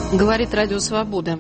Говорит Радио Свобода.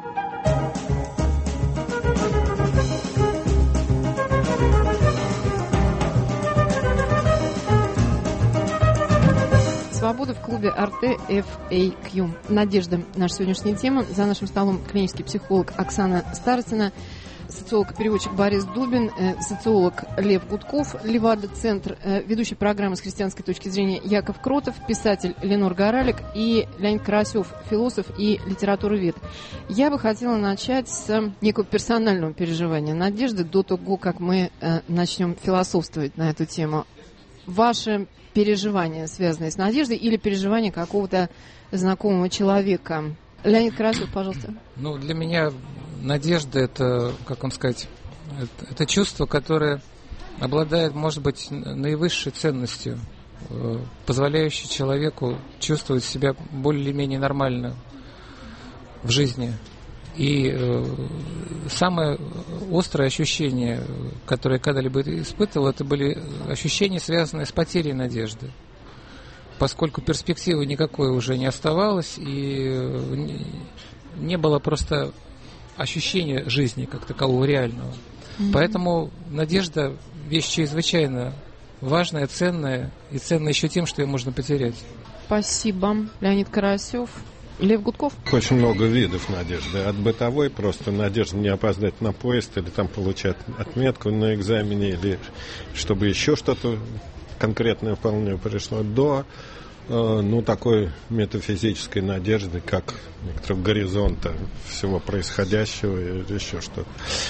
Свобода в клубе Арте FAQ. Надежда. Наша сегодняшняя тема. За нашим столом клинический психолог Оксана Старостина, социолог-переводчик Борис Дубин, социолог Лев Гудков, Левада-центр, ведущий программы с христианской точки зрения Яков Кротов, писатель Ленор Горалик и Леонид Карасев, философ и литературовед. Я бы хотела начать с некого персонального переживания Надежды до того, как мы начнем философствовать на эту тему. Ваши переживания, связанные с Надеждой, или переживания какого-то знакомого человека? Леонид Карасев, пожалуйста. Для меня надежда — это, как вам сказать, это чувство, которое обладает, может быть, наивысшей ценностью, позволяющей человеку чувствовать себя более-менее нормально в жизни. И самое острое ощущение, которое я когда-либо испытывал, это были ощущения, связанные с потерей надежды. Поскольку перспективы никакой уже не оставалось, и не было просто ощущения жизни как такового реального. Mm-hmm. Поэтому надежда — вещь чрезвычайно важная, ценная, и ценная еще тем, что ее можно потерять. Спасибо. Леонид Карасев. Лев Гудков. Очень много видов надежды. От бытовой, просто надежда не опоздать на поезд, или там получать отметку на экзамене, или чтобы еще что-то конкретное вполне пришло, до такой метафизической надежды, как некоторого горизонта всего происходящего или еще что-то.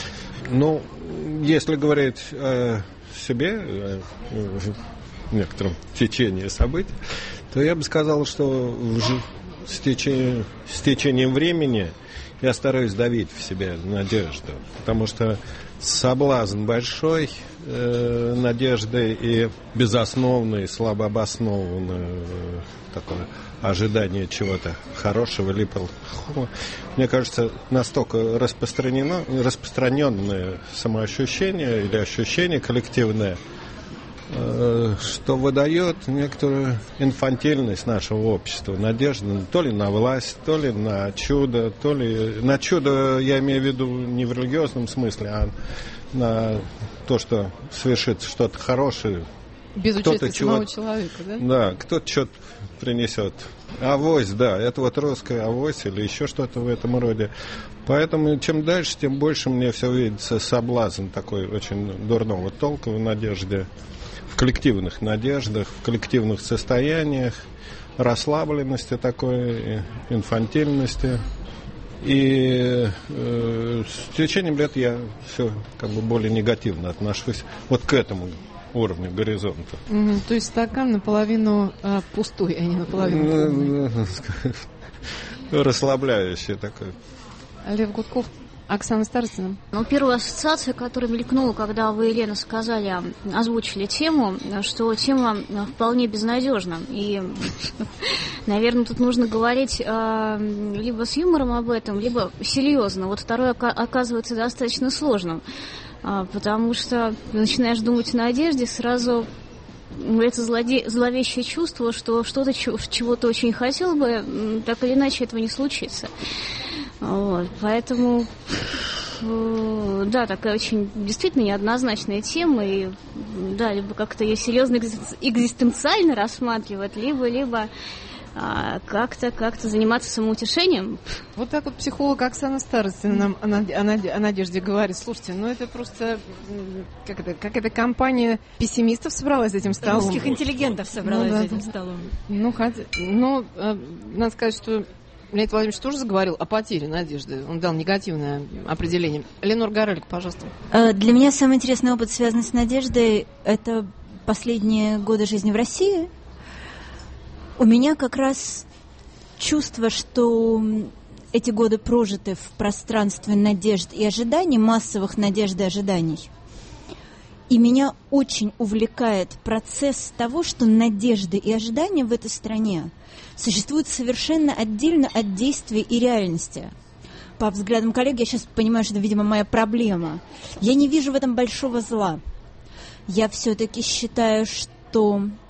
Если говорить о себе, в некотором течении событий, то я бы сказал, что с течением времени я стараюсь давить в себе надежду, потому что соблазн большой надежды и безосновное, слабо обоснованное такое ожидание чего-то хорошего или плохого, мне кажется, настолько распространенное самоощущение или ощущение коллективное, что выдает некоторую инфантильность нашего общества, надежду то ли на власть, то ли на чудо, то ли на чудо, я имею в виду не в религиозном смысле, а на то, что свершится что-то хорошее. Без участия самого человека, да? Да, кто-то что-то принесет. Авось, да, это вот русская авось или еще что-то в этом роде. Поэтому чем дальше, тем больше мне все видится соблазн такой очень дурного толка в надежде, в коллективных надеждах, в коллективных состояниях, расслабленности такой, инфантильности. И с течением лет я все более негативно отношусь вот к этому уровню горизонта. То есть стакан наполовину пустой, а не наполовину полный. Расслабляющий такой. Лев Гудков. Оксана Старостина. Первая ассоциация, которая мелькнула, когда вы, Елена, озвучили тему, что тема вполне безнадежна. И, наверное, тут нужно говорить либо с юмором об этом, либо серьезно. Вот второе оказывается достаточно сложным, потому что начинаешь думать о надежде, сразу это зловещее чувство, что что-то, чего-то очень хотел бы, так или иначе этого не случится. Поэтому, да, такая очень действительно неоднозначная тема, и да, либо как-то ее серьезно экзистенциально рассматривать, либо как-то заниматься самоутешением. Вот так вот психолог Оксана Старостина нам о надежде говорит. Слушайте, это просто какая-то компания пессимистов собралась за этим столом. Русских интеллигентов собралась за этим столом. Надо сказать, что Леонид Владимирович тоже заговорил о потере надежды. Он дал негативное определение. Ленор Горалик, пожалуйста. Для меня самый интересный опыт, связанный с надеждой, это последние годы жизни в России. У меня как раз чувство, что эти годы прожиты в пространстве надежд и ожиданий, массовых надежд и ожиданий. И меня очень увлекает процесс того, что надежды и ожидания в этой стране существуют совершенно отдельно от действий и реальности. По взглядам коллег, я сейчас понимаю, что это, видимо, моя проблема. Я не вижу в этом большого зла. Я все-таки считаю, что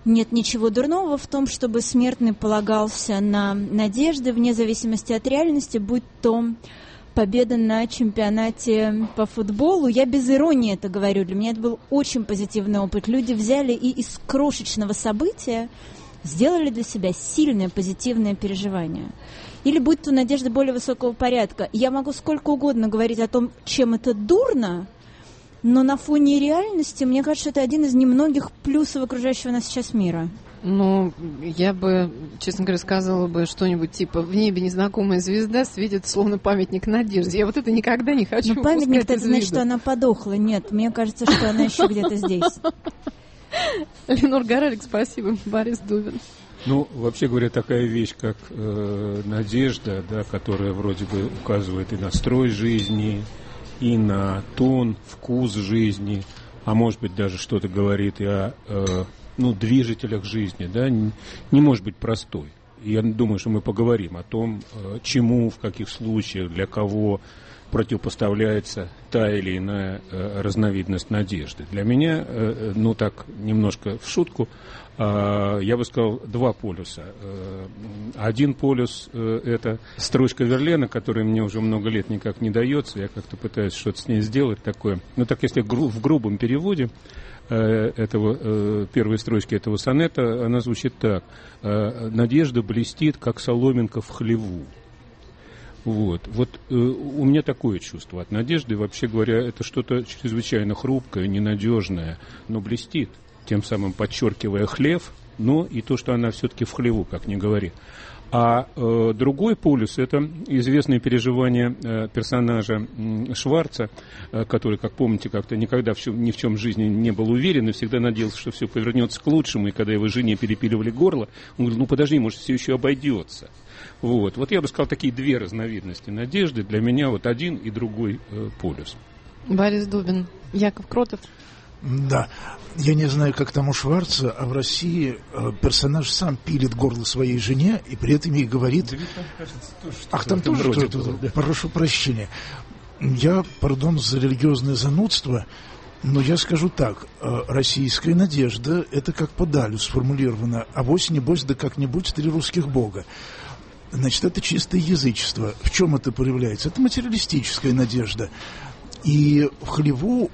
нет ничего дурного в том, чтобы смертный полагался на надежды, вне зависимости от реальности, будь то победа на чемпионате по футболу. Я без иронии это говорю. Для меня это был очень позитивный опыт. Люди взяли и из крошечного события сделали для себя сильное позитивное переживание. Или будь то надежда более высокого порядка. Я могу сколько угодно говорить о том, чем это дурно, но на фоне реальности, мне кажется, это один из немногих плюсов окружающего нас сейчас мира. Ну, я бы, честно говоря, сказала бы что-нибудь типа «В небе незнакомая звезда светит, словно памятник надежды». Я вот это никогда не хочу упускать из виду. Но памятник, это значит, что она подохла. Нет, мне кажется, что она еще где-то здесь. Ленор Гаралик, спасибо. Борис Дубин. Ну, вообще говоря, такая вещь, как надежда, да, которая вроде бы указывает и на строй жизни, и на тон, вкус жизни, а может быть даже что-то говорит и о движителях жизни, да, не может быть простой. И я думаю, что мы поговорим о том, чему, в каких случаях, для кого противопоставляется та или иная разновидность надежды. Для меня, так немножко в шутку, я бы сказал, два полюса. Один полюс – это строчка Верлена, которая мне уже много лет никак не дается. Я как-то пытаюсь что-то с ней сделать такое. Если в грубом переводе первой строчки этого сонета, она звучит так. «Надежда блестит, как соломинка в хлеву». Вот у меня такое чувство от надежды. Вообще говоря, это что-то чрезвычайно хрупкое, ненадежное, но блестит, тем самым подчеркивая хлев, но и то, что она все-таки в хлеву, как ни говори. А другой полюс – это известные переживания персонажа Шварца, который, как помните, как-то никогда ни в чем в жизни не был уверен и всегда надеялся, что все повернется к лучшему. И когда его жене перепиливали горло, он говорил, подожди, может, все еще обойдется. Вот я бы сказал, такие две разновидности надежды. Для меня один и другой полюс. Борис Дубин. Яков Кротов. Да, я не знаю, как там у Шварца, а в России персонаж сам пилит горло своей жене и при этом ей говорит... Да, там, кажется, тоже, там тоже что-то? Да. Прошу прощения. Я, пардон за религиозное занудство, но я скажу так. Российская надежда, это как по Далю сформулировано. Авось, небось, да как-нибудь 3 русских бога. Значит, это чистое язычество. В чем это проявляется? Это материалистическая надежда. И в хлеву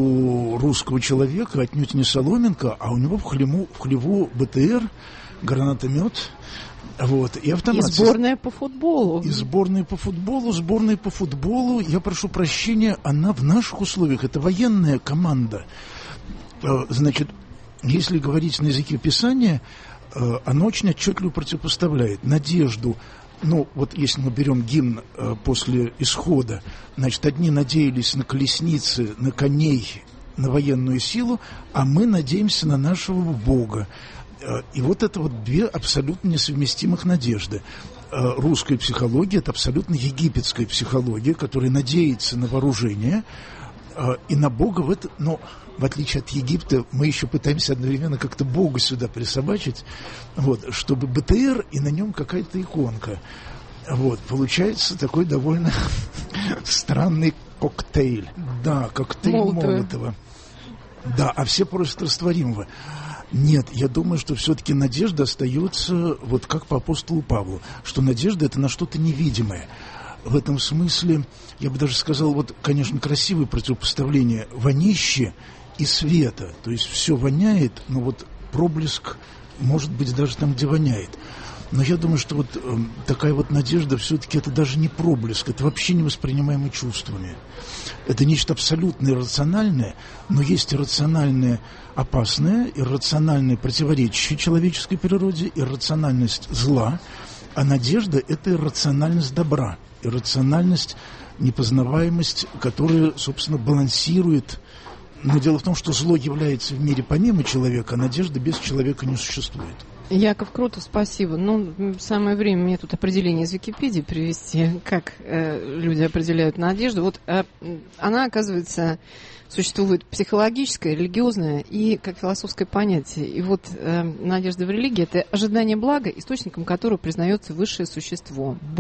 у русского человека отнюдь не соломинка, а у него в хлеву БТР, гранатомет, и автомат. И сборная по футболу. Сборная по футболу, я прошу прощения, она в наших условиях, это военная команда. Значит, если говорить на языке Писания, она очень отчетливо противопоставляет надежду. Если мы берем гимн после исхода, значит, одни надеялись на колесницы, на коней, на военную силу, а мы надеемся на нашего Бога. И это две абсолютно несовместимых надежды. Русская психология – это абсолютно египетская психология, которая надеется на вооружение и на Бога но в отличие от Египта, мы еще пытаемся одновременно как-то Бога сюда присобачить, чтобы БТР и на нем какая-то иконка. Получается такой довольно странный коктейль. Да, коктейль Молотова. Да, а все просят растворимого. Нет, я думаю, что все-таки надежда остается, как по апостолу Павлу, что надежда – это на что-то невидимое. В этом смысле, я бы даже сказал, конечно, красивое противопоставление вонище и света. То есть все воняет, но проблеск может быть даже там, где воняет. Но я думаю, что такая надежда все-таки это даже не проблеск, это вообще не воспринимаемо чувствами. Это нечто абсолютно иррациональное, но есть иррациональное опасное, иррациональное противоречащее человеческой природе, иррациональность зла, а надежда – это иррациональность добра, иррациональность, непознаваемость, которая, собственно, балансирует. Но дело в том, что зло является в мире помимо человека, а надежда без человека не существует. Яков Крутов, спасибо. Самое время мне тут определение из Википедии привести, как люди определяют надежду. Она, оказывается, существует психологическое, религиозное и как философское понятие. И надежда в религии – это ожидание блага, источником которого признается высшее существо, Бог,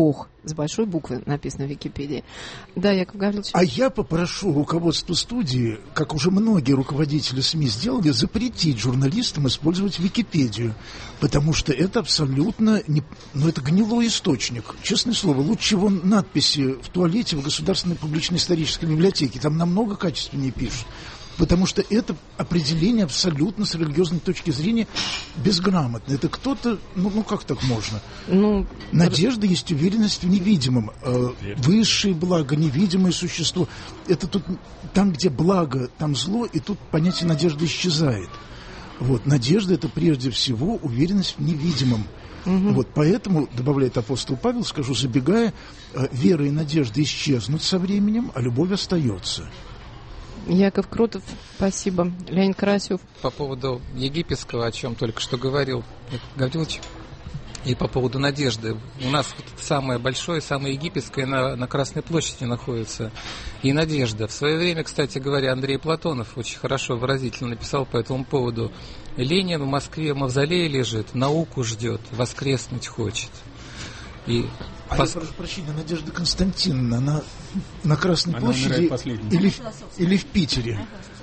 с большой буквы написано в Википедии. Да, Яков Гаврилович. А я попрошу руководство студии, как уже многие руководители СМИ сделали, запретить журналистам использовать Википедию, потому что это абсолютно это гнилой источник. Честное слово, лучше его надписи в туалете в Государственной публично-исторической библиотеке. Там намного качественнее пишут. Потому что это определение абсолютно с религиозной точки зрения безграмотно. Это кто-то, как так можно? Надежда есть уверенность в невидимом. Высшее благо, невидимое существо. Это тут, там, где благо, там зло, и тут понятие надежды исчезает. Вот, надежда — это прежде всего уверенность в невидимом. Вот, поэтому, добавляет апостол Павел, скажу, забегая, вера и надежда исчезнут со временем, а любовь остается. Яков Крутов, спасибо. Леонид Карасев. По поводу египетского, о чем только что говорил Яков Гаврилович, и по поводу надежды. У нас самое большое, самое египетское на Красной площади находится. И надежда. В свое время, кстати говоря, Андрей Платонов очень хорошо, выразительно написал по этому поводу. Ленин в Москве в мавзолее лежит, науку ждет, воскреснуть хочет. И я прошу прощения, Надежда Константиновна, она на Красной площади или в Питере?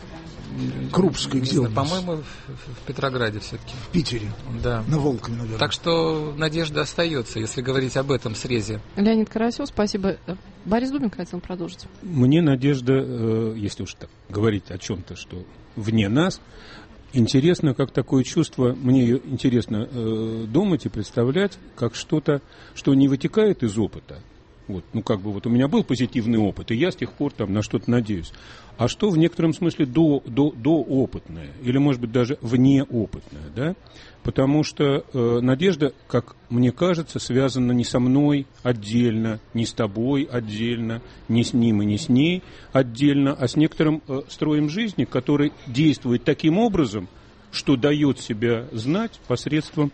Крупская, где у нас? По-моему, в Петрограде все-таки. В Питере? Да. На Волкове, наверное. Так что надежда остается, если говорить об этом срезе. Леонид Карасев, спасибо. Борис Дубин хотел продолжить. Мне надежда, если уж так говорить о чем-то, что вне нас, интересно, как такое чувство, мне интересно думать и представлять, как что-то, что не вытекает из опыта. Вот, у меня был позитивный опыт, и я с тех пор на что-то надеюсь. А что в некотором смысле доопытное, или, может быть, даже внеопытное, да? Потому что надежда, как мне кажется, связана не со мной отдельно, не с тобой отдельно, не с ним и не с ней отдельно, а с некоторым строем жизни, который действует таким образом, что дает себя знать посредством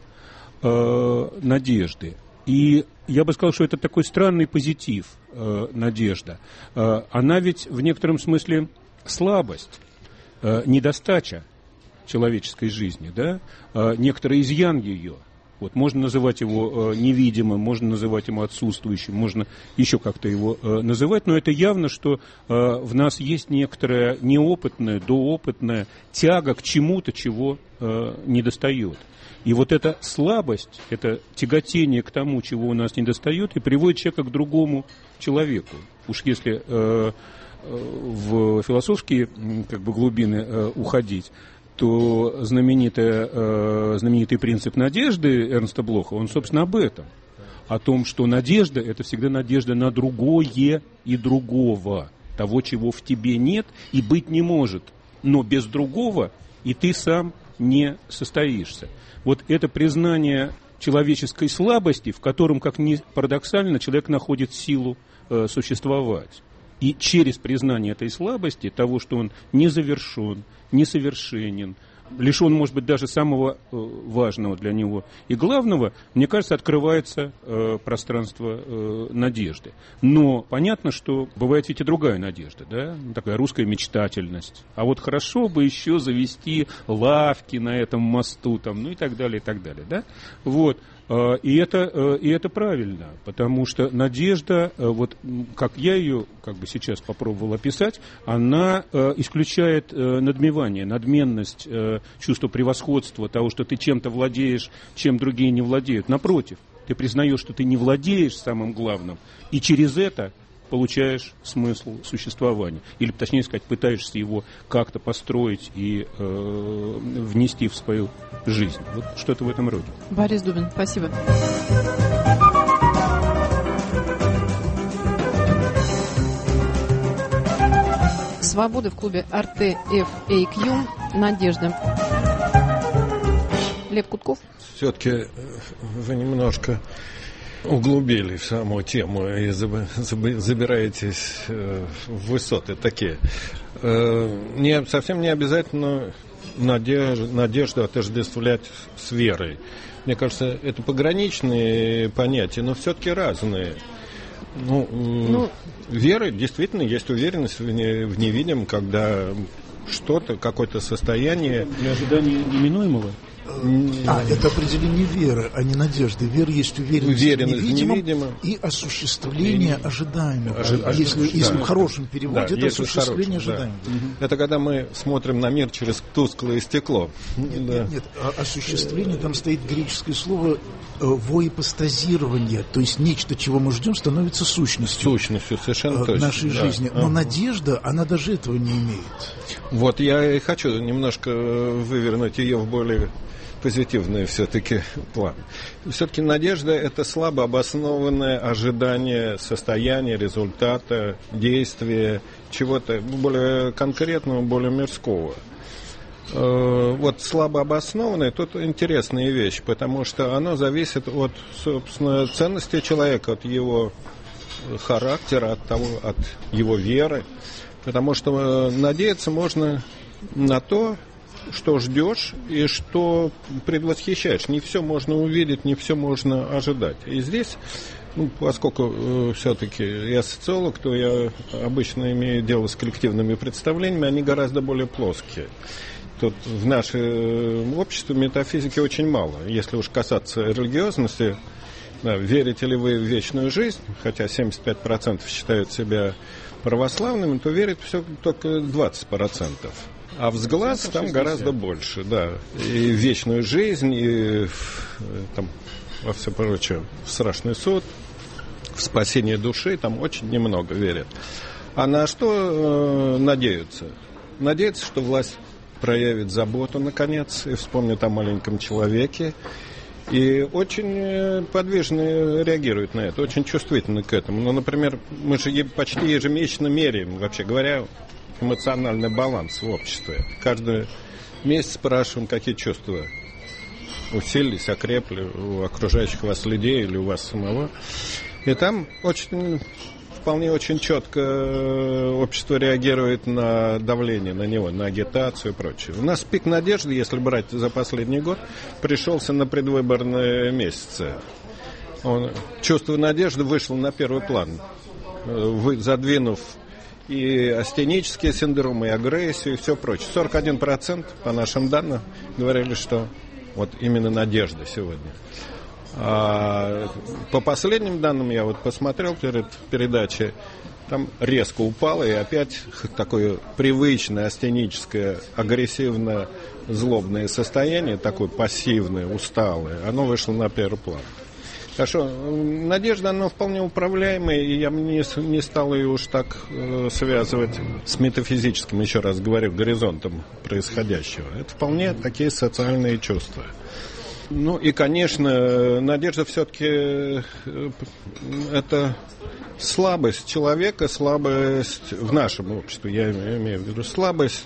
надежды. И я бы сказал, что это такой странный позитив, надежда. Она ведь в некотором смысле слабость, недостача человеческой жизни, да? Некоторый изъян ее. Вот, можно называть его невидимым, можно называть его отсутствующим, можно еще как-то его называть, но это явно, что в нас есть некоторая неопытная, доопытная тяга к чему-то, чего недостает. И вот эта слабость, это тяготение к тому, чего у нас недостает, и приводит человека к другому человеку. Уж если в философские глубины уходить, то знаменитый принцип надежды Эрнста Блоха, он, собственно, об этом. О том, что надежда – это всегда надежда на другое и другого. Того, чего в тебе нет и быть не может. Но без другого и ты сам не состоишься. Вот это признание человеческой слабости, в котором, как ни парадоксально, человек находит силу существовать. И через признание этой слабости, того, что он не завершен, несовершенен, лишен, может быть, даже самого важного для него и главного, мне кажется, открывается пространство надежды. Но понятно, что бывает ведь и другая надежда, да? Такая русская мечтательность. А вот хорошо бы еще завести лавки на этом мосту, и так далее, да? Вот. И это правильно, потому что надежда, вот как я ее сейчас попробовал описать, она исключает надмевание, надменность, чувство превосходства, того, что ты чем-то владеешь, чем другие не владеют. Напротив, ты признаешь, что ты не владеешь самым главным, и через это получаешь смысл существования. Или, точнее сказать, пытаешься его как-то построить и внести в свою жизнь. Вот что-то в этом роде. Борис Дубин, спасибо. Свобода в клубе RTFAQ. Надежда. Лев Кутков. Все-таки вы немножко углубили в саму тему и забираетесь в высоты такие. Совсем не обязательно надежду отождествлять с верой. Мне кажется, это пограничные понятия, но все-таки разные. Вера действительно есть уверенность в невидимом, когда что-то, какое-то состояние. Для ожидания неминуемого? Это определение веры, а не надежды. Вера есть уверенность в невидимом и осуществление ожидаемого. Если в хорошем переводе, это осуществление ожидаемого. Да. Это когда мы смотрим на мир через тусклое стекло. Нет. Осуществление, там стоит греческое слово воипостазирование, то есть нечто, чего мы ждем, становится сущностью. Сущностью, совершенно точно. Нашей жизни. Но надежда, она даже этого не имеет. Вот я и хочу немножко вывернуть ее в более позитивный все-таки план. Все-таки надежда – это слабо обоснованное ожидание состояния, результата, действия, чего-то более конкретного, более мирского. Вот слабо обоснованное, тут интересная вещь, потому что оно зависит от, собственно, ценности человека, от его характера, от его веры. Потому что надеяться можно на то, что ждешь и что предвосхищаешь. Не все можно увидеть, не все можно ожидать. И здесь, поскольку все-таки я социолог, то я обычно имею дело с коллективными представлениями, они гораздо более плоские. Тут в нашем обществе метафизики очень мало. Если уж касаться религиозности, верите ли вы в вечную жизнь, хотя 75% считают себя православными, то верит все только 20%. А взгляд там гораздо больше, да. И в вечную жизнь, и там, во все прочее, в страшный суд, в спасение души, там очень немного верят. А на что надеются? Надеются, что власть проявит заботу, наконец, и вспомнит о маленьком человеке. И очень подвижно реагируют на это, очень чувствительны к этому. Ну, например, мы же почти ежемесячно меряем, вообще говоря, эмоциональный баланс в обществе. Каждый месяц спрашиваем, какие чувства усилились, окрепли у окружающих вас людей или у вас самого. И там вполне очень четко общество реагирует на давление на него, на агитацию и прочее. У нас пик надежды, если брать за последний год, пришелся на предвыборные месяцы. Чувство надежды вышло на первый план, задвинув и астенические синдромы, и агрессию, и все прочее. 41% по нашим данным говорили, что вот именно надежда сегодня. А по последним данным, я вот посмотрел перед передачей, там резко упало, и опять такое привычное астеническое, агрессивно-злобное состояние, такое пассивное, усталое, оно вышло на первый план. Так что надежда, она вполне управляемая, и я не стал ее уж так связывать с метафизическим, еще раз говорю, горизонтом происходящего. Это вполне такие социальные чувства. Ну и, конечно, надежда все-таки это слабость человека, слабость в нашем обществе, я имею в виду слабость,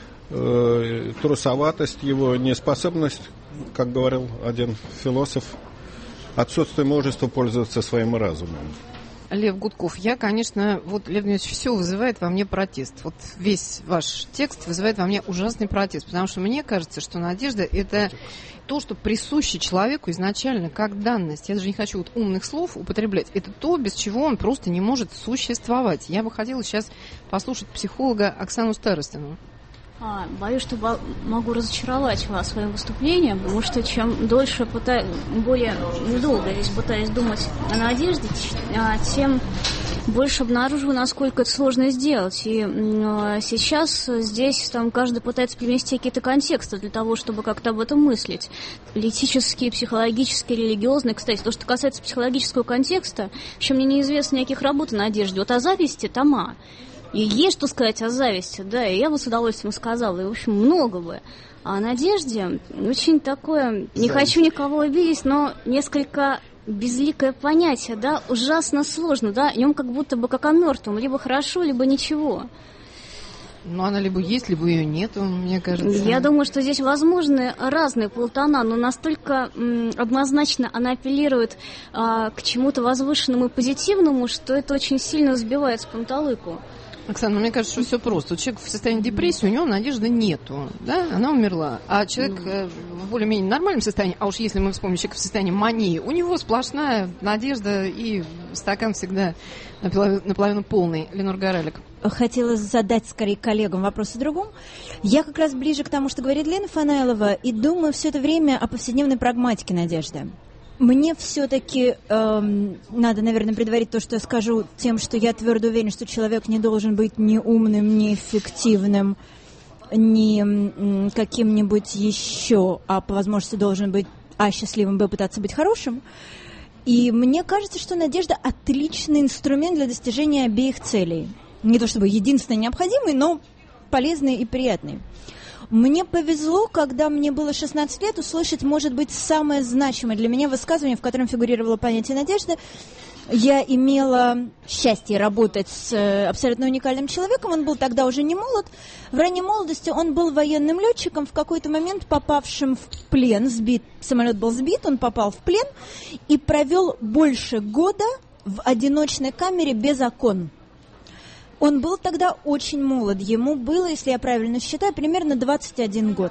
трусоватость его, неспособность, как говорил один философ, отсутствие мужества пользоваться своим разумом. Лев Гудков, Лев Дмитриевич, все вызывает во мне протест. Вот весь ваш текст вызывает во мне ужасный протест, потому что мне кажется, что надежда – это то, что присуще человеку изначально как данность. Я даже не хочу умных слов употреблять. Это то, без чего он просто не может существовать. Я бы хотела сейчас послушать психолога Оксану Старостину. Боюсь, что могу разочаровать вас своим выступлением, потому что чем дольше более недолго здесь пытаюсь думать о надежде, тем больше обнаруживаю, насколько это сложно сделать. И сейчас здесь каждый пытается привнести какие-то контексты для того, чтобы как-то об этом мыслить. Политические, психологические, религиозные. Кстати, то, что касается психологического контекста, еще мне неизвестно никаких работ о надежде. Вот о зависти тома. И есть что сказать о зависти, да, и я бы с удовольствием сказала, и, в общем, много бы. А о надежде очень такое, не хочу никого обидеть, но несколько безликое понятие, да, ужасно сложно, да, о нем как будто бы как о мертвом, либо хорошо, либо ничего. Ну, она либо есть, либо ее нету, мне кажется. Я думаю, что здесь возможны разные полтона, но настолько однозначно она апеллирует к чему-то возвышенному и позитивному, что это очень сильно сбивает с панталыку. Оксана, мне кажется, что все просто. Человек в состоянии депрессии, у него надежды нету, да, она умерла. А человек в более-менее нормальном состоянии, а уж если мы вспомним человека в состоянии мании, у него сплошная надежда и стакан всегда наполовину полный. Ленор Горалик. Хотела задать, скорее, коллегам вопрос о другом. Я как раз ближе к тому, что говорит Лена Фанаилова, и думаю все это время о повседневной прагматике надежды. Мне все-таки надо, наверное, предварить то, что я скажу, тем, что я твердо уверена, что человек не должен быть ни умным, ни эффективным, ни каким-нибудь еще, а по возможности должен быть счастливым, пытаться быть хорошим. И мне кажется, что надежда – отличный инструмент для достижения обеих целей. Не то чтобы единственный необходимый, но полезный и приятный. Мне повезло, когда мне было 16 лет, услышать, может быть, самое значимое для меня высказывание, в котором фигурировало понятие надежды. Я имела счастье работать с абсолютно уникальным человеком, он был тогда уже не молод. В ранней молодости он был военным летчиком, в какой-то момент попавшим в плен, самолет был сбит, он попал в плен и провел больше года в одиночной камере без окон. Он был тогда очень молод, ему было, если я правильно считаю, примерно 21 год.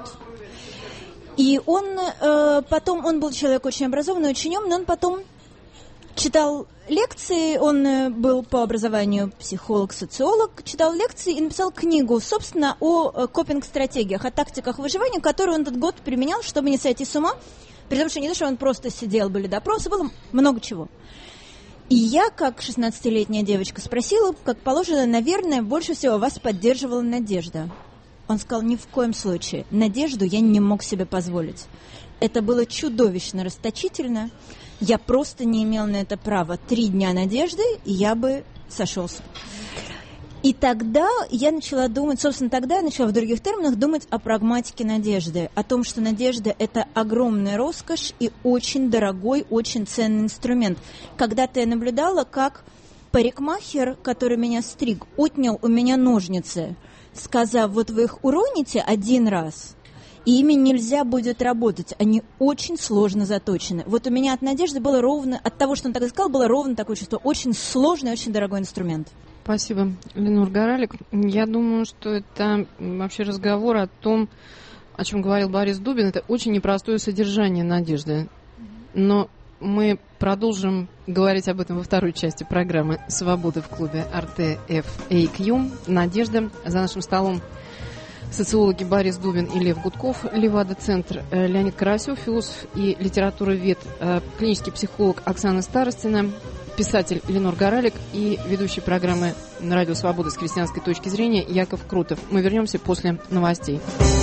И он был человек очень образованный, очень умный, он потом читал лекции, он был по образованию психолог-социолог, читал лекции и написал книгу, собственно, о копинг-стратегиях, о тактиках выживания, которые он этот год применял, чтобы не сойти с ума, при том, что не то, что он просто сидел, были допросы, было много чего. И я, как 16-летняя девочка, спросила, как положено, наверное, больше всего вас поддерживала надежда. Он сказал, ни в коем случае. Надежду я не мог себе позволить. Это было чудовищно расточительно. Я просто не имел на это права. 3 дня надежды, и я бы сошелся. И тогда я начала думать, собственно, тогда я начала в других терминах думать о прагматике надежды, о том, что надежда – это огромная роскошь и очень дорогой, очень ценный инструмент. Когда-то я наблюдала, как парикмахер, который меня стриг, отнял у меня ножницы, сказав, вот вы их уроните 1 раз, и ими нельзя будет работать, они очень сложно заточены. Вот у меня от надежды было ровно, от того, что он так сказал, было ровно такое чувство, очень сложный, очень дорогой инструмент. Спасибо, Ленор Горалик. Я думаю, что это вообще разговор о том, о чем говорил Борис Дубин. Это очень непростое содержание надежды. Но мы продолжим говорить об этом во второй части программы «Свобода» в клубе RTFAQ. Надежда. За нашим столом социологи Борис Дубин и Лев Гудков, Левада-центр, Леонид Карасев, философ и литературовед, клинический психолог Оксана Старостина, писатель Ленор Горалик и ведущий программы на радио «Свобода» с крестьянской точки зрения Яков Крутов. Мы вернемся после новостей.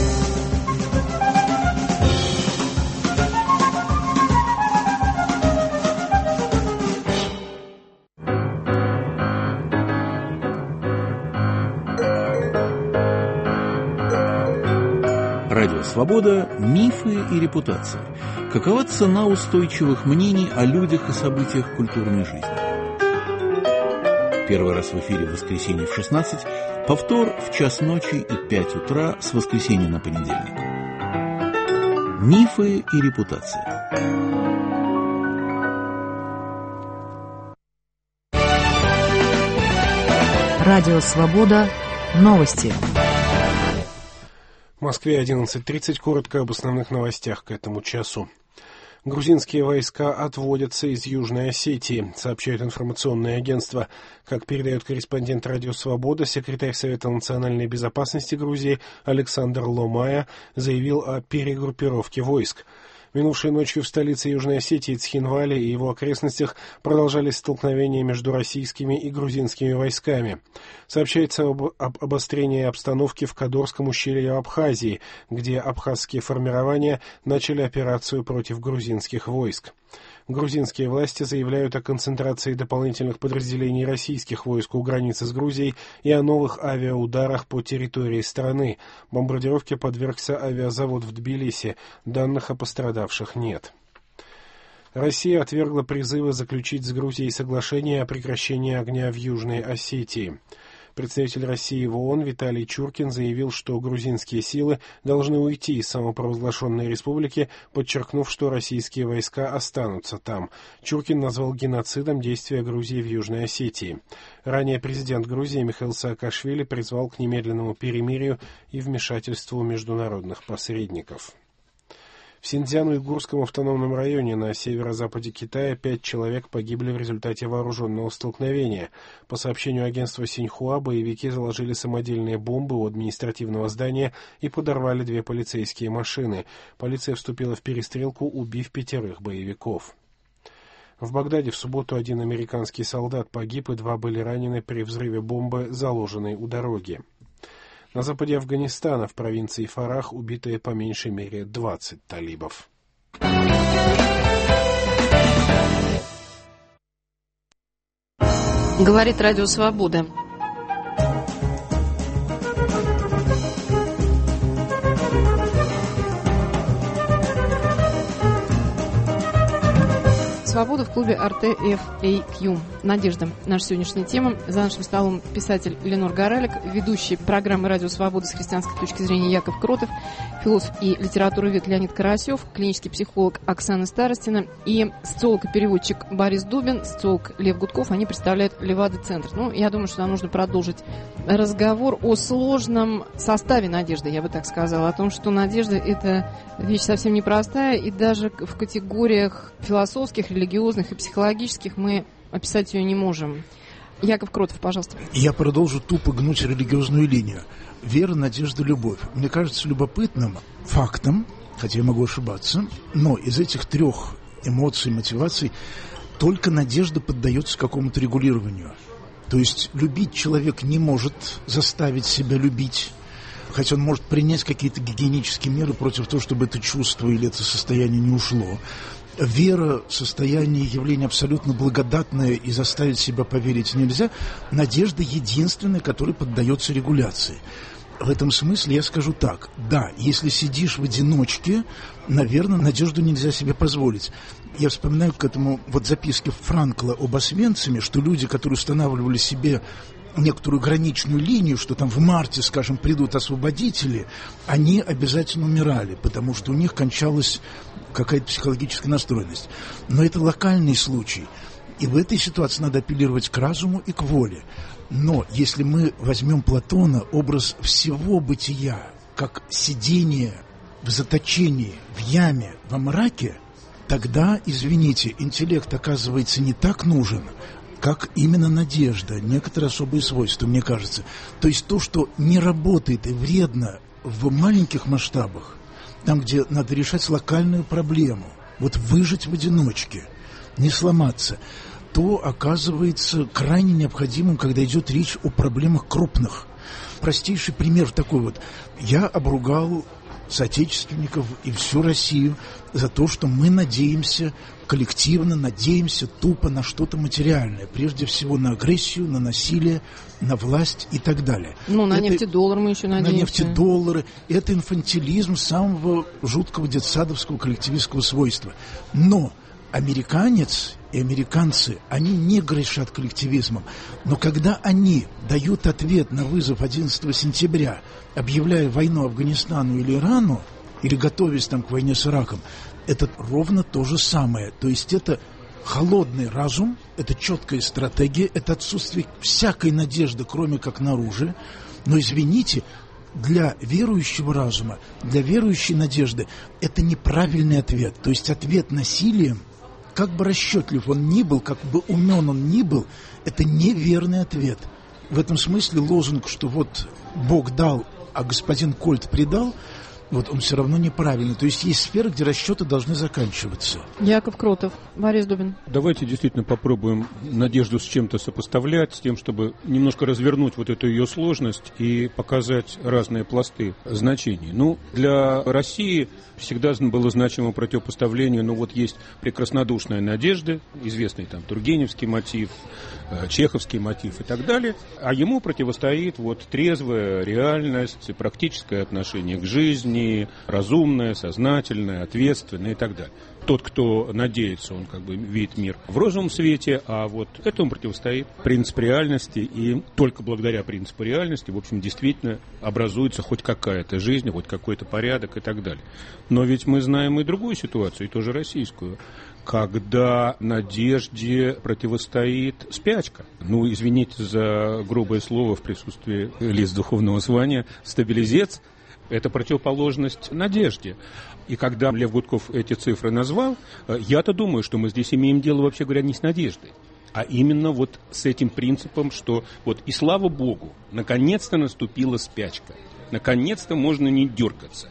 Радио «Свобода» – мифы и репутация. Какова цена устойчивых мнений о людях и событиях культурной жизни? Первый раз в эфире в воскресенье в 16, повтор в 1:00 ночи и 5 утра с воскресенья на понедельник. Мифы и репутация. Радио «Свобода». Новости. В Москве 11:30. Коротко об основных новостях к этому часу. Грузинские войска отводятся из Южной Осетии, сообщает информационное агентство. Как передает корреспондент «Радио Свобода», секретарь Совета национальной безопасности Грузии Александр Ломая заявил о перегруппировке войск. Минувшей ночью в столице Южной Осетии Цхинвале и его окрестностях продолжались столкновения между российскими и грузинскими войсками. Сообщается об обострении обстановки в Кадорском ущелье Абхазии, где абхазские формирования начали операцию против грузинских войск. Грузинские власти заявляют о концентрации дополнительных подразделений российских войск у границы с Грузией и о новых авиаударах по территории страны. Бомбардировке подвергся авиазавод в Тбилиси. Данных о пострадавших нет. Россия отвергла призывы заключить с Грузией соглашение о прекращении огня в Южной Осетии. Представитель России в ООН Виталий Чуркин заявил, что грузинские силы должны уйти из самопровозглашенной республики, подчеркнув, что российские войска останутся там. Чуркин назвал геноцидом действия Грузии в Южной Осетии. Ранее президент Грузии Михаил Саакашвили призвал к немедленному перемирию и вмешательству международных посредников. В Синьцзян-Уйгурском автономном районе на северо-западе Китая 5 человек погибли в результате вооруженного столкновения. По сообщению агентства Синьхуа, боевики заложили самодельные бомбы у административного здания и подорвали 2 полицейские машины. Полиция вступила в перестрелку, убив 5 боевиков. В Багдаде в субботу 1 американский солдат погиб и 2 были ранены при взрыве бомбы, заложенной у дороги. На западе Афганистана, в провинции Фарах, убиты по меньшей мере 20 талибов. Говорит Радио Свобода. Свобода в клубе RTFAQ. Надежда. Наша сегодняшняя тема. За нашим столом писатель Ленор Горалик, ведущий программы «Радио Свобода» с христианской точки зрения Яков Кротов, философ и литературовед Леонид Карасев, клинический психолог Оксана Старостина и социолог и переводчик Борис Дубин, социолог Лев Гудков. Они представляют Левада-центр. Ну, я думаю, что нам нужно продолжить разговор о сложном составе надежды, я бы так сказала, о том, что надежда – это вещь совсем непростая, и даже в категориях философских, религиозных и психологических мы описать ее не можем. Яков Кротов, пожалуйста. Я продолжу тупо гнуть религиозную линию. Вера, надежда, любовь. Мне кажется любопытным фактом, хотя я могу ошибаться, но из этих 3 эмоций, мотиваций только надежда поддается какому-то регулированию. То есть любить человек не может заставить себя любить, хотя он может принять какие-то гигиенические меры против того, чтобы это чувство или это состояние не ушло. Вера, состояние, явление абсолютно благодатное, и заставить себя поверить нельзя. Надежда единственная, которая поддается регуляции. В этом смысле я скажу так. Да, если сидишь в одиночке, наверное, надежду нельзя себе позволить. Я вспоминаю к этому вот записки Франкла об Освенциме, что люди, которые устанавливали себе некоторую граничную линию, что там в марте, скажем, придут освободители, они обязательно умирали, потому что у них кончалась какая-то психологическая настроенность. Но это локальный случай. И в этой ситуации надо апеллировать к разуму и к воле. Но если мы возьмем Платона, образ всего бытия, как сидение в заточении, в яме, во мраке, тогда, извините, интеллект оказывается не так нужен, как именно надежда, некоторые особые свойства, мне кажется. То есть то, что не работает и вредно в маленьких масштабах, там, где надо решать локальную проблему, вот выжить в одиночке, не сломаться, то оказывается крайне необходимым, когда идет речь о проблемах крупных. Простейший пример такой вот. Я обругал соотечественников и всю Россию за то, что мы надеемся, коллективно надеемся тупо на что-то материальное. Прежде всего на агрессию, на насилие, на власть и так далее. Ну, на нефтедоллар мы еще надеемся. На нефтедоллары. Это инфантилизм самого жуткого детсадовского коллективистского свойства. Но американец и американцы, они не грешат коллективизмом. Но когда они дают ответ на вызов 11 сентября, объявляя войну Афганистану или Ирану, или готовясь там к войне с Ираком, это ровно то же самое. То есть это холодный разум, это четкая стратегия, это отсутствие всякой надежды, кроме как на оружие. Но, извините, для верующего разума, для верующей надежды это неправильный ответ. То есть ответ насилием, как бы расчетлив он ни был, как бы умен он ни был, это неверный ответ. В этом смысле лозунг, что вот Бог дал, а господин Кольт предал, вот он все равно неправильный. То есть есть сферы, где расчеты должны заканчиваться. Яков Кротов, Борис Дубин. Давайте действительно попробуем надежду с чем-то сопоставлять, с тем, чтобы немножко развернуть вот эту ее сложность и показать разные пласты значений. Ну, для России всегда было значимо противопоставление, ну вот есть прекраснодушная надежда, известный там тургеневский мотив, чеховский мотив и так далее, а ему противостоит вот трезвая реальность, практическое отношение к жизни, разумное, сознательное, ответственное и так далее. Тот, кто надеется, он как бы видит мир в розовом свете, а вот этому противостоит принцип реальности, и только благодаря принципу реальности, в общем, действительно образуется хоть какая-то жизнь, хоть какой-то порядок и так далее. Но ведь мы знаем и другую ситуацию, и тоже российскую, когда надежде противостоит спячка. Ну, извините за грубое слово в присутствии лиц духовного звания, стабилизец – это противоположность надежде. И когда Лев Гудков эти цифры назвал, я-то думаю, что мы здесь имеем дело, вообще говоря, не с надеждой, а именно вот с этим принципом, что вот и слава Богу, наконец-то наступила спячка, наконец-то можно не дергаться.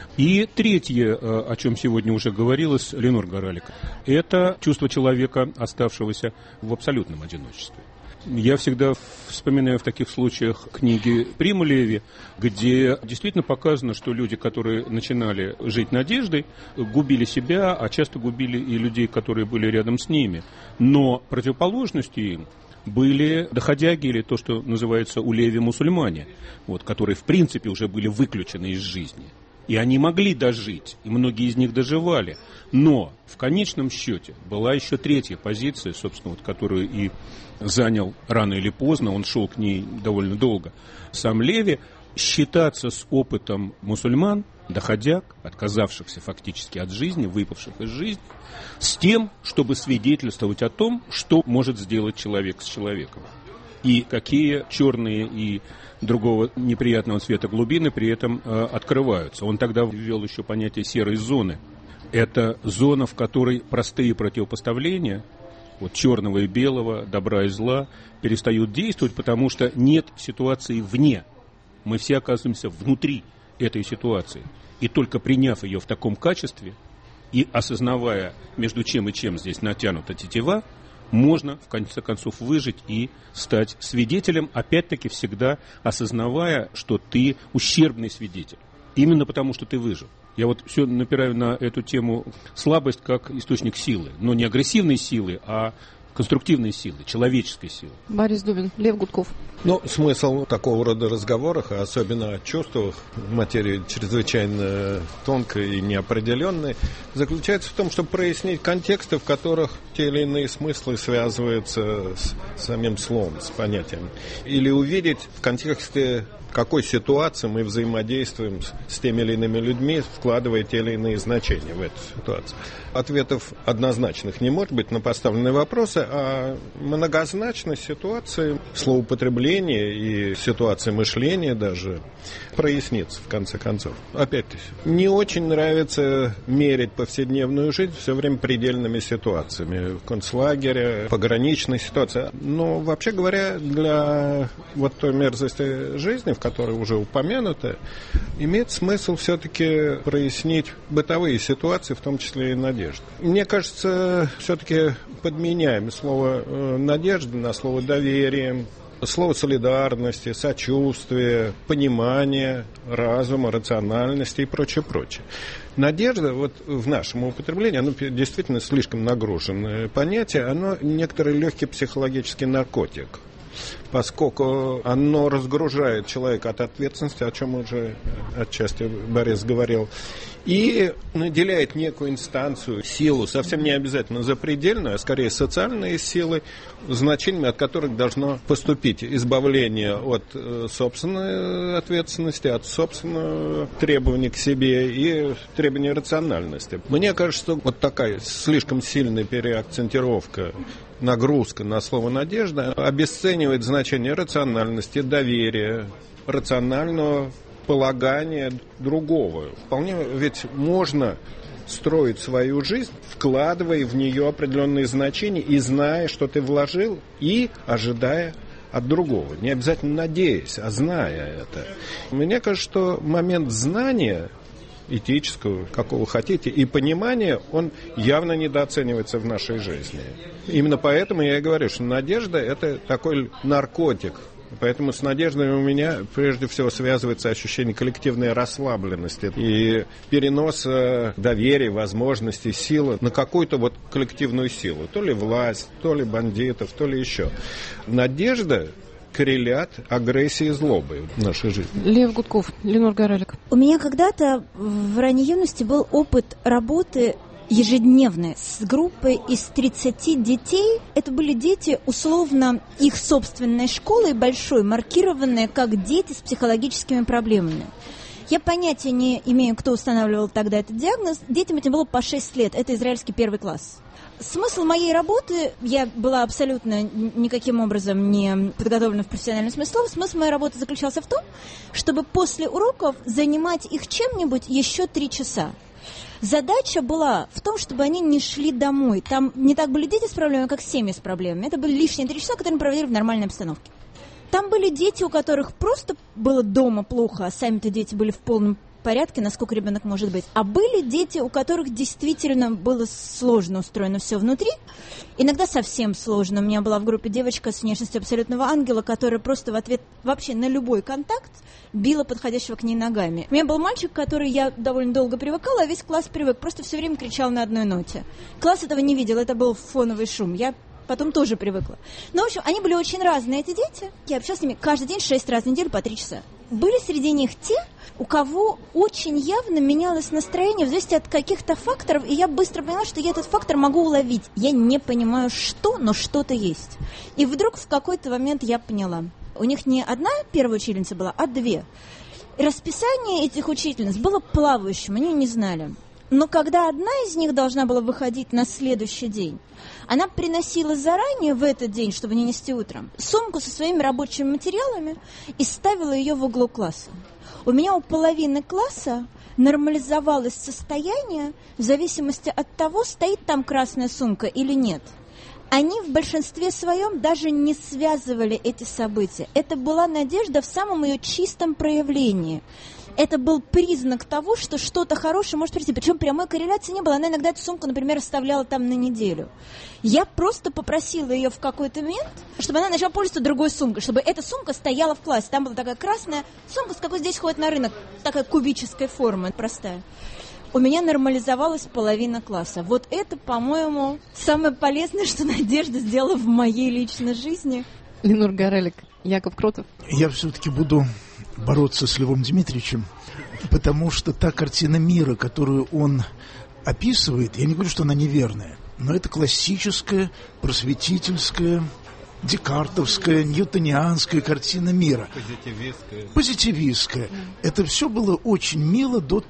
И третье, о чем сегодня уже говорилось, Ленор Горалик, это чувство человека, оставшегося в абсолютном одиночестве. Я всегда вспоминаю в таких случаях книги Приму Леви, где действительно показано, что люди, которые начинали жить надеждой, губили себя, а часто губили и людей, которые были рядом с ними. Но противоположностью им были доходяги, или то, что называется у Леви мусульмане, вот, которые в принципе уже были выключены из жизни. И они могли дожить, и многие из них доживали. Но в конечном счете была еще третья позиция, собственно, вот, которую и занял рано или поздно, он шел к ней довольно долго, сам Леви, считаться с опытом мусульман, доходяг, отказавшихся фактически от жизни, выпавших из жизни, с тем, чтобы свидетельствовать о том, что может сделать человек с человеком. И какие черные и другого неприятного цвета глубины при этом открываются. Он тогда ввел еще понятие серой зоны. Это зона, в которой простые противопоставления, вот черного и белого, добра и зла, перестают действовать, потому что нет ситуации вне. Мы все оказываемся внутри этой ситуации. И только приняв ее в таком качестве и осознавая, между чем и чем здесь натянута тетива, можно, в конце концов, выжить и стать свидетелем, опять-таки всегда осознавая, что ты ущербный свидетель. Именно потому, что ты выжил. Я вот все напираю на эту тему слабость как источник силы. Но не агрессивной силы, а конструктивной силы, человеческой силы. Борис Дубин, Лев Гудков. Ну, смысл такого рода разговоров, особенно о чувствах, материи чрезвычайно тонкой и неопределенной, заключается в том, чтобы прояснить контексты, в которых те или иные смыслы связываются с самим словом, с понятием. Или увидеть в контексте какой ситуации мы взаимодействуем с теми или иными людьми, вкладывая те или иные значения в эту ситуацию. Ответов однозначных не может быть на поставленные вопросы, а многозначность ситуации, словоупотребления и ситуации мышления даже прояснится в конце концов. Опять-таки, не очень нравится мерить повседневную жизнь все время предельными ситуациями. Концлагеря, пограничной ситуации. Но, вообще говоря, для вот той мерзости жизни, в которой уже упомянуто, имеет смысл все-таки прояснить бытовые ситуации, в том числе и надежды. Мне кажется, все-таки подменяем слово «надежда» на слово «доверие», слово солидарности, сочувствие, понимание, разума, рациональности и прочее. Надежда, вот в нашем употреблении, оно действительно слишком нагруженное понятие, оно некоторый легкий психологический наркотик, поскольку оно разгружает человека от ответственности, о чем уже отчасти Борис говорил, и наделяет некую инстанцию, силу, совсем не обязательно запредельную, а скорее социальные силы, значениями от которых должно поступить избавление от собственной ответственности, от собственного требования к себе и требования рациональности. Мне кажется, что вот такая слишком сильная переакцентировка, нагрузка на слово «надежда» обесценивает значение рациональности, доверия, рационального полагания другого. Вполне ведь можно строить свою жизнь, вкладывая в нее определенные значения и зная, что ты вложил, и ожидая от другого. Не обязательно надеясь, а зная это. Мне кажется, что момент знания, этического, какого хотите, и понимания, он явно недооценивается в нашей жизни. Именно поэтому я и говорю, что надежда – это такой наркотик. Поэтому с надеждой у меня прежде всего связывается ощущение коллективной расслабленности и переноса доверия, возможностей, силы на какую-то вот коллективную силу. То ли власть, то ли бандитов, то ли еще. Надежда коррелят агрессии и злобы в нашей жизни. Лев Гудков, Ленор Горалик. У меня когда-то в ранней юности был опыт работы ежедневные с группой из 30 детей. Это были дети, условно, их собственной школой большой, маркированные как дети с психологическими проблемами. Я понятия не имею, кто устанавливал тогда этот диагноз. Детям этим было по 6 лет. Это израильский 1 класс. Смысл моей работы, я была абсолютно никаким образом не подготовлена в профессиональном смысле слова, смысл моей работы заключался в том, чтобы после уроков занимать их чем-нибудь еще 3 часа. Задача была в том, чтобы они не шли домой. Там не так были дети с проблемами, как семьи с проблемами. Это были лишние 3 часа, которые мы проводили в нормальной обстановке. Там были дети, у которых просто было дома плохо, а сами-то дети были в полном порядке, насколько ребенок может быть. А были дети, у которых действительно было сложно устроено все внутри. Иногда совсем сложно. У меня была в группе девочка с внешностью абсолютного ангела, которая просто в ответ вообще на любой контакт била подходящего к ней ногами. У меня был мальчик, который я довольно долго привыкала, а весь класс привык. Просто все время кричал на одной ноте. Класс этого не видел, это был фоновый шум. Я потом тоже привыкла. Но, в общем, они были очень разные, эти дети. Я общалась с ними каждый день 6 раз в неделю по 3 часа. Были среди них те, у кого очень явно менялось настроение в зависимости от каких-то факторов, и я быстро поняла, что я этот фактор могу уловить. Я не понимаю, что, но что-то есть. И вдруг в какой-то момент я поняла. У них не одна первая учительница была, а 2. И расписание этих учительниц было плавающим, они не знали. Но когда одна из них должна была выходить на следующий день, она приносила заранее в этот день, чтобы не нести утром, сумку со своими рабочими материалами и ставила ее в углу класса. У меня у половины класса нормализовалось состояние в зависимости от того, стоит там красная сумка или нет. Они в большинстве своем даже не связывали эти события. Это была надежда в самом ее чистом проявлении. Это был признак того, что что-то хорошее может прийти. Причем прямой корреляции не было. Она иногда эту сумку, например, оставляла там на неделю. Я просто попросила ее в какой-то момент, чтобы она начала пользоваться другой сумкой, чтобы эта сумка стояла в классе. Там была такая красная сумка, с какой здесь ходит на рынок, такая кубической формы, простая. У меня нормализовалась половина класса. Вот это, по-моему, самое полезное, что Надежда сделала в моей личной жизни. Ленур Горелик, Яков Кротов. Я все-таки буду бороться с Львом Дмитриевичем, потому что та картина мира, которую он описывает, я не говорю, что она неверная, но это классическая, просветительская, декартовская, ньютонианская картина мира. Позитивистская. Это все было очень мило до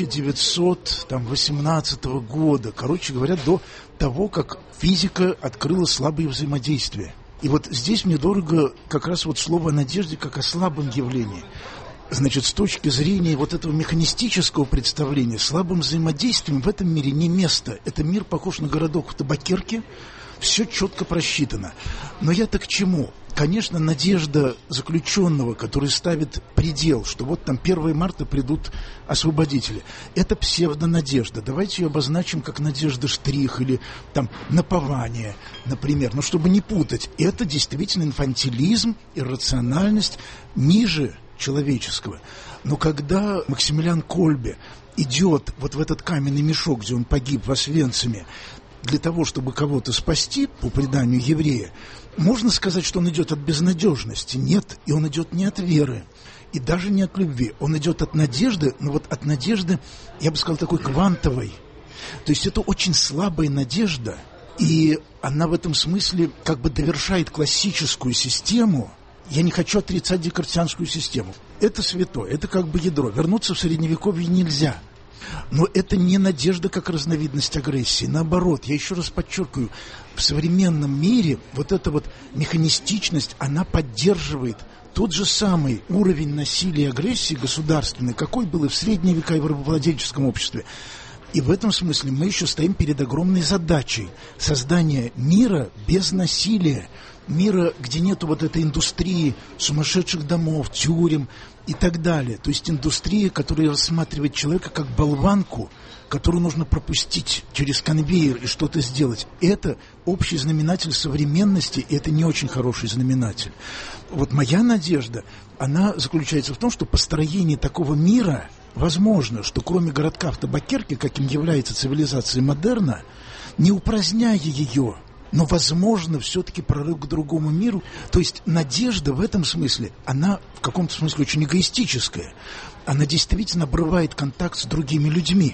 1918 года. Короче говоря, до того, как физика открыла слабые взаимодействия. И вот здесь мне дорого как раз вот слово о надежде как о слабом явлении. Значит, с точки зрения вот этого механистического представления, слабым взаимодействием в этом мире не место. Это мир похож на городок в Табакерке, все четко просчитано. Но я-то к чему? Конечно, надежда заключенного, который ставит предел, что вот там 1 марта придут освободители. Это псевдонадежда. Давайте ее обозначим как надежда штрих или там напование, например. Но чтобы не путать, это действительно инфантилизм, иррациональность ниже человеческого. Но когда Максимилиан Кольбе идет вот в этот каменный мешок, где он погиб в Освенциме, для того, чтобы кого-то спасти, по преданию еврея, можно сказать, что он идет от безнадежности. Нет, и он идет не от веры, и даже не от любви. Он идет от надежды, но вот от надежды, я бы сказал, такой квантовой. То есть это очень слабая надежда, и она в этом смысле как бы довершает классическую систему. Я не хочу отрицать декартианскую систему. Это святое, это как бы ядро. Вернуться в Средневековье нельзя. Но это не надежда как разновидность агрессии. Наоборот, я еще раз подчеркиваю, в современном мире вот эта вот механистичность, она поддерживает тот же самый уровень насилия и агрессии государственной, какой был и в средние века, и в рабовладельческом обществе. И в этом смысле мы еще стоим перед огромной задачей создания мира без насилия, мира, где нету вот этой индустрии сумасшедших домов, тюрем и так далее. То есть индустрия, которая рассматривает человека как болванку, которую нужно пропустить через конвейер и что-то сделать. Это общий знаменатель современности, и это не очень хороший знаменатель. Вот моя надежда, она заключается в том, что построение такого мира возможно, что кроме городка в Табакерке, каким является цивилизация модерна, не упраздняя ее, но, возможно, все-таки прорыв к другому миру. То есть надежда в этом смысле, она в каком-то смысле очень эгоистическая. Она действительно обрывает контакт с другими людьми.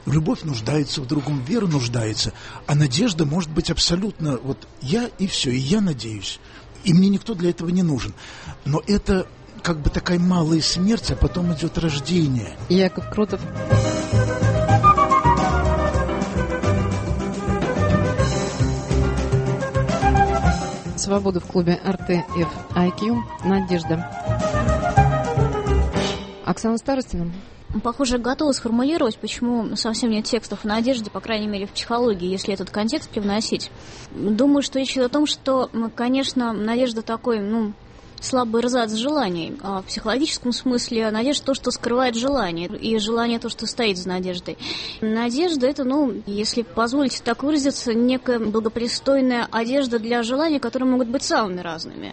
любовь нуждается в другом, вера нуждается, а надежда может быть абсолютно вот я и все, и я надеюсь, и мне никто для этого не нужен. Но это как бы такая малая смерть, а потом идет рождение. Яков Крутов. Свобода в клубе RTFIQ. Надежда. Оксана Старостина. Похоже, готова сформулировать, почему совсем нет текстов о надежде, по крайней мере, в психологии, если этот контекст привносить. Думаю, что речь идет о том, что, конечно, надежда такой, слабый эрзац желаний. А в психологическом смысле надежда то, что скрывает желание, и желание то, что стоит за надеждой. Надежда это, если позволите так выразиться, некая благопристойная одежда для желаний, которые могут быть самыми разными.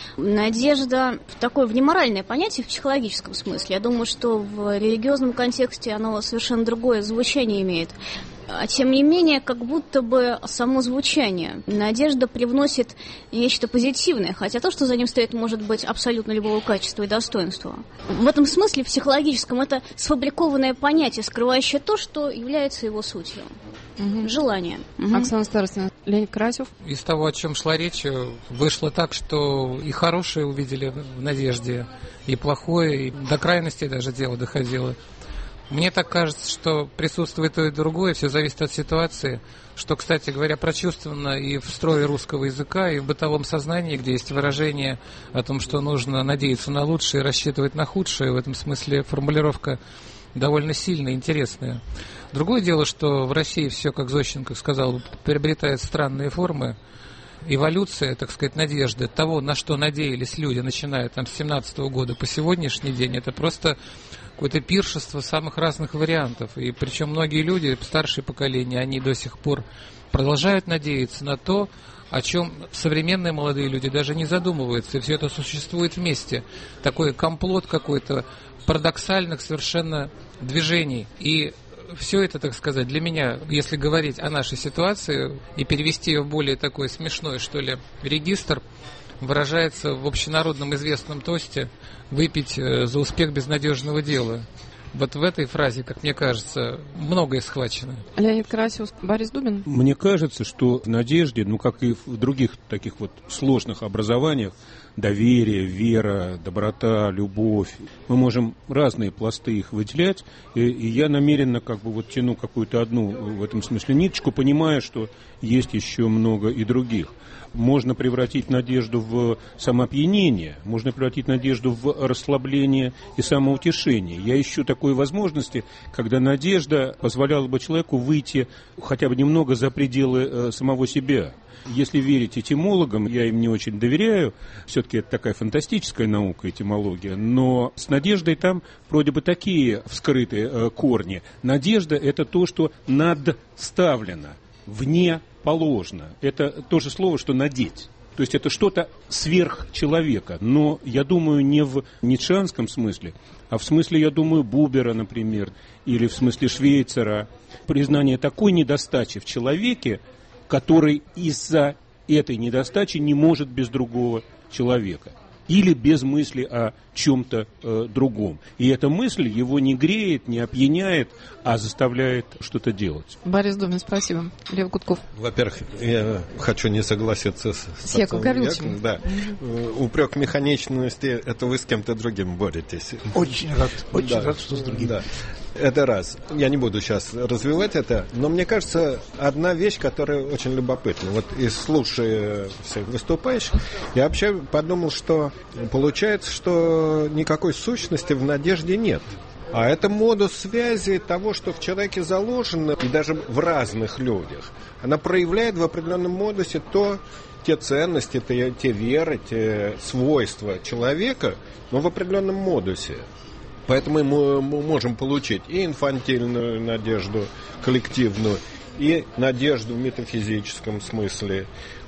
Надежда такое внеморальное понятие в психологическом смысле. Я думаю, что в религиозном контексте оно совершенно другое звучание имеет. А тем не менее, как будто бы само звучание. Надежда привносит нечто позитивное, хотя то, что за ним стоит, может быть абсолютно любого качества и достоинства. В этом смысле, психологическом, это сфабрикованное понятие, скрывающее то, что является его сутью. Желание. Оксана Старостина. Леонид Красев. Из того, о чем шла речь, вышло так, что и хорошее увидели в надежде, и плохое, и до крайности даже дело доходило. Мне так кажется, что присутствует то и другое, все зависит от ситуации, что, кстати говоря, прочувствовано и в строе русского языка, и в бытовом сознании, где есть выражение о том, что нужно надеяться на лучшее и рассчитывать на худшее. В этом смысле формулировка довольно сильная, интересная. Другое дело, что в России все, как Зощенко сказал, приобретает странные формы. Эволюция, так сказать, надежды, того, на что надеялись люди, начиная там с 17 года по сегодняшний день, это просто какое-то пиршество самых разных вариантов. И причем многие люди, старшее поколение, они до сих пор продолжают надеяться на то, о чем современные молодые люди даже не задумываются. И все это существует вместе. Такой комплот какой-то парадоксальных совершенно движений. И все это, так сказать, для меня, если говорить о нашей ситуации и перевести ее в более такой смешной, что ли, регистр, выражается в общенародном известном тосте «выпить за успех безнадежного дела». Вот в этой фразе, как мне кажется, многое схвачено. Леонид Красев, Борис Дубин. Мне кажется, что в надежде, как и в других таких вот сложных образованиях, доверие, вера, доброта, любовь, мы можем разные пласты их выделять, и я намеренно тяну какую-то одну в этом смысле ниточку, понимая, что есть еще много и других. Можно превратить надежду в самоопьянение, можно превратить надежду в расслабление и самоутешение. Я ищу такой возможности, когда надежда позволяла бы человеку выйти хотя бы немного за пределы самого себя. Если верить этимологам, я им не очень доверяю, все-таки это такая фантастическая наука, этимология, но с надеждой там вроде бы такие вскрытые корни. Надежда – это то, что надставлено, вне положено. Это то же слово, что надеть. То есть это что-то сверх человека. Но я думаю не в ницшеанском смысле, а в смысле, я думаю, Бубера, например, или в смысле Швейцера. Признание такой недостачи в человеке, который из-за этой недостачи не может без другого человека. Или без мысли о чем-то другом. И эта мысль его не греет, не опьяняет, а заставляет что-то делать. Борис Дубин, спасибо. Лев Гудков. Во-первых, я хочу не согласиться с Яковом Гавриловичем. Да. Упрек механичности – это вы с кем-то другим боретесь. Очень рад, что с другим. Да. Это раз. Я не буду сейчас развивать это, но мне кажется, одна вещь, которая очень любопытна. Вот и слушая всех выступающих, я вообще подумал, что получается, что никакой сущности в надежде нет. А это модус связи того, что в человеке заложено, и даже в разных людях. Она проявляет в определенном модусе те ценности, те веры, те свойства человека, но в определенном модусе. Поэтому мы можем получить и инфантильную надежду коллективную, и надежду в метафизическом смысле.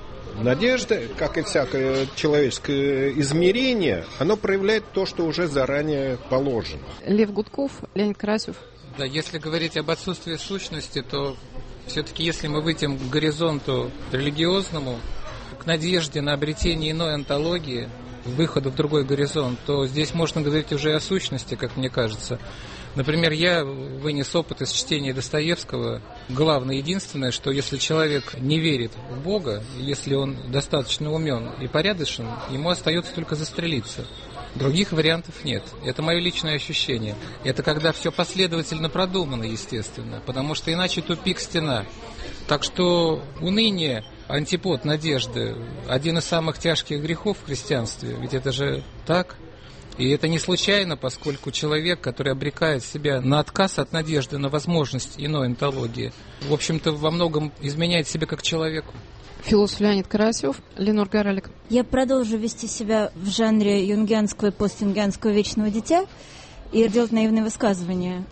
Надежда, как и всякое человеческое измерение, оно проявляет то, что уже заранее положено. Лев Гудков, Леонид Красев. Да, если говорить об отсутствии сущности, то все-таки если мы выйдем к горизонту религиозному, к надежде на обретение иной онтологии, выхода в другой горизонт, то здесь можно говорить уже о сущности, как мне кажется. Например, я вынес опыт из чтения Достоевского. Главное, единственное, что если человек не верит в Бога, если он достаточно умен и порядочен, ему остается только застрелиться. Других вариантов нет. Это мое личное ощущение. Это когда все последовательно продумано, естественно, потому что иначе тупик, стена. Так что уныние, антипод надежды, один из самых тяжких грехов в христианстве. Ведь это же так. И это не случайно, поскольку человек, который обрекает себя на отказ от надежды, на возможность иной онтологии, в общем-то, во многом изменяет себя как человеку. Философ Леонид Карасев, Ленор Гаралик. Я продолжу вести себя в жанре юнгианского и постюнгианского вечного дитя и делать наивные высказывания.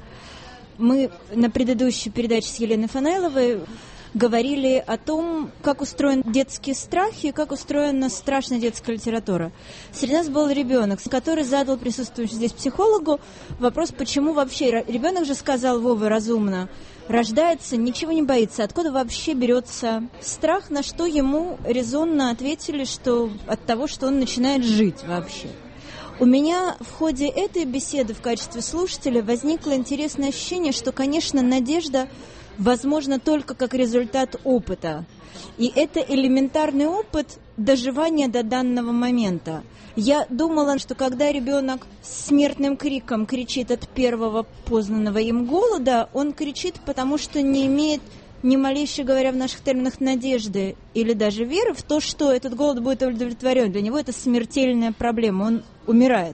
Мы на предыдущей передаче с Еленой Фанайловой говорили о том, как устроен детский страх и как устроена страшная детская литература. Среди нас был ребенок, который задал присутствующему здесь психологу вопрос, почему вообще... Ребенок же сказал: Вова, разумно, рождается, ничего не боится. Откуда вообще берется страх, на что ему резонно ответили, что от того, что он начинает жить вообще. У меня в ходе этой беседы в качестве слушателя возникло интересное ощущение, что, конечно, надежда возможно только как результат опыта. И это элементарный опыт доживания до данного момента. Я думала, что когда ребенок с смертным криком кричит от первого познанного им голода, он кричит, потому что не имеет ни малейшей, говоря в наших терминах, надежды или даже веры в то, что этот голод будет удовлетворен. Для него это смертельная проблема, он умирает.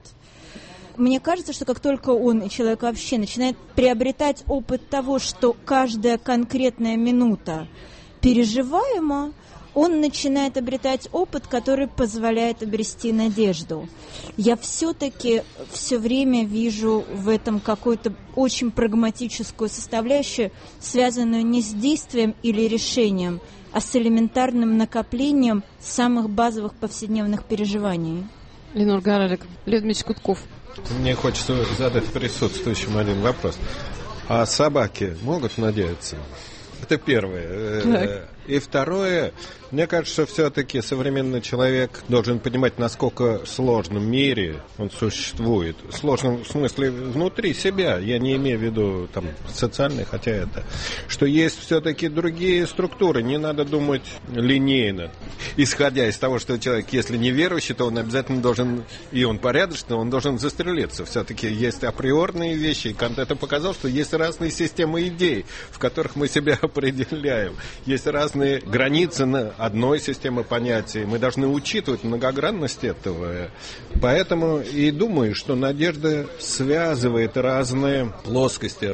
Мне кажется, что как только он и человек вообще начинает приобретать опыт того, что каждая конкретная минута переживаема, он начинает обретать опыт, который позволяет обрести надежду. Я все-таки все время вижу в этом какую-то очень прагматическую составляющую, связанную не с действием или решением, а с элементарным накоплением самых базовых повседневных переживаний. Ленор Гаралик, Лев Дмитриевич Гудков. Мне хочется задать присутствующим один вопрос. А собаки могут надеяться? Это первое. Так. И второе, мне кажется, все-таки современный человек должен понимать, насколько в сложном мире он существует. В сложном в смысле внутри себя, я не имею в виду там социальный, хотя это, что есть все-таки другие структуры, не надо думать линейно. Исходя из того, что человек, если не верующий, то он обязательно должен, и он порядочный, он должен застрелиться. Все-таки есть априорные вещи, и Кант это показал, что есть разные системы идей, в которых мы себя определяем. Есть разные границы на одной системы понятий. Мы должны учитывать многогранность этого. Поэтому и думаю, что надежда связывает разные плоскости